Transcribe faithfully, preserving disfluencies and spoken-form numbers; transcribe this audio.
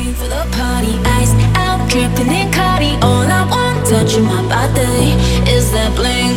for the party, iced out, dripping in Cardi. All I want, touching my body, is that bling.